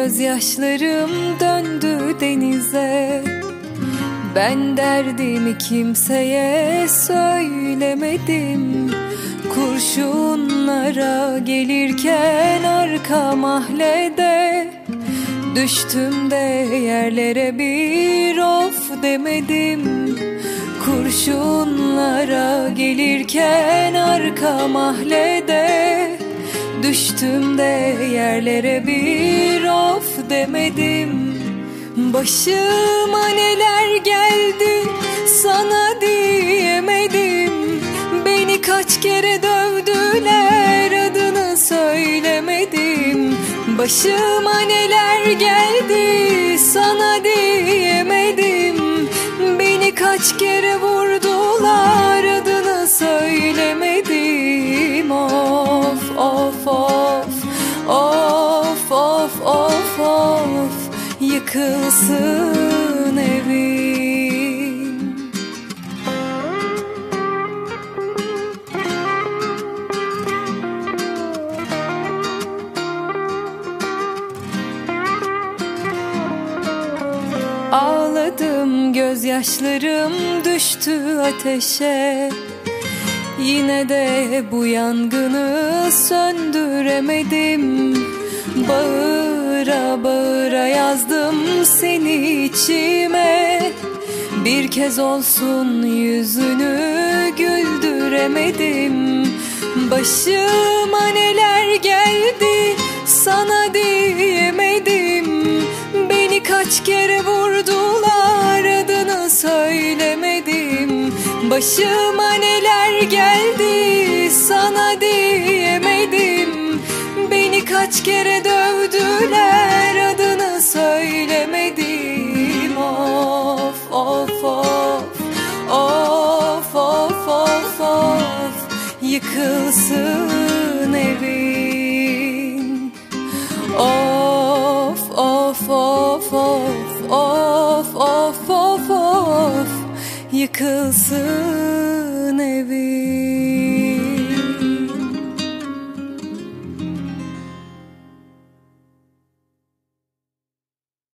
gözyaşlarım döndü denize. Ben derdimi kimseye söylemedim. Kurşunlara gelirken arka mahallede düştüm de yerlere bir of demedim. Kurşunlara gelirken arka mahallede düştüm de yerlere bir of demedim. Başıma neler geldi sana diyemedim. Beni kaç kere dövdüler, adını söylemedim. Başıma neler geldi sana diyemedim. Beni kaç kere vurdular, adını söylemedim. Of of of, of of of of, yıkılsın evim. Ağladım, gözyaşlarım düştü ateşe. Yine de bu yangını söndüremedim. Bağıra bağıra yazdım seni içime. Bir kez olsun yüzünü güldüremedim. Başıma neler geldi sana diyemedim. Beni kaç kere vurdular, adını söylemedim. Başıma neler geldi sana diyemedim. Beni kaç kere dövdüler, adını söylemedim. Of of of, of of of of, yıkılsın evin. Of of of of, of of of of, yıkılsın evin.